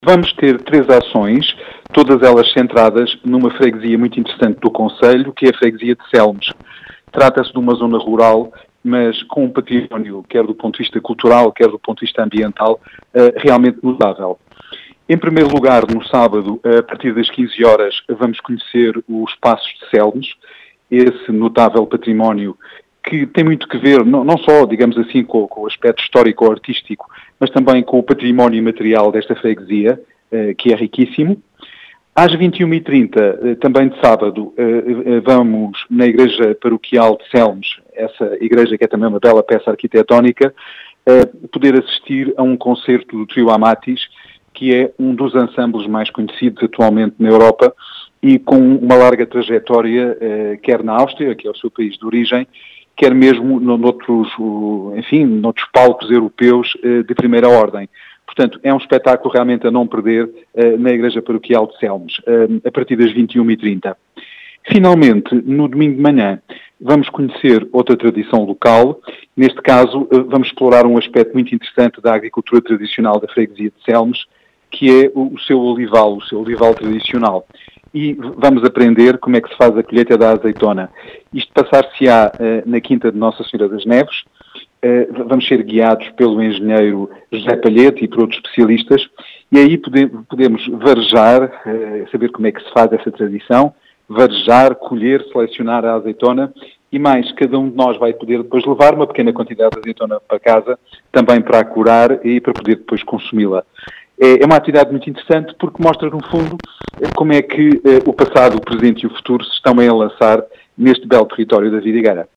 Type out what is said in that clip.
Vamos ter 3 ações, todas elas centradas numa freguesia muito interessante do concelho, que é a freguesia de Selmes. Trata-se de uma zona rural, mas com um património, quer do ponto de vista cultural, quer do ponto de vista ambiental, realmente notável. Em primeiro lugar, no sábado, a partir das 15 horas, vamos conhecer os Passos de Selmes, esse notável património que tem muito que ver, não só, digamos assim, com o aspecto histórico ou artístico, mas também com o património imaterial desta freguesia, que é riquíssimo. Às 21h30, também de sábado, vamos na Igreja Paroquial de Selmes, essa igreja que é também uma bela peça arquitetónica, poder assistir a um concerto do Trio Amatis, que é um dos ensembles mais conhecidos atualmente na Europa e com uma larga trajetória, quer na Áustria, que é o seu país de origem, quer mesmo noutros palcos europeus de primeira ordem. Portanto, é um espetáculo realmente a não perder na Igreja Paroquial de Selmes, a partir das 21h30. Finalmente, no domingo de manhã, vamos conhecer outra tradição local. Neste caso, vamos explorar um aspecto muito interessante da agricultura tradicional da freguesia de Selmes, que é o seu olival tradicional. E vamos aprender como é que se faz a colheita da azeitona. Isto passar-se-á na Quinta de Nossa Senhora das Neves. Vamos ser guiados pelo engenheiro José Palhete e por outros especialistas, e aí podemos varejar, saber como é que se faz essa tradição, varejar, colher, selecionar a azeitona, e mais, cada um de nós vai poder depois levar uma pequena quantidade de azeitona para casa, também para a curar e para poder depois consumi-la. É uma atividade muito interessante porque mostra, no fundo, como é que o passado, o presente e o futuro se estão a enlaçar neste belo território da Vidigueira.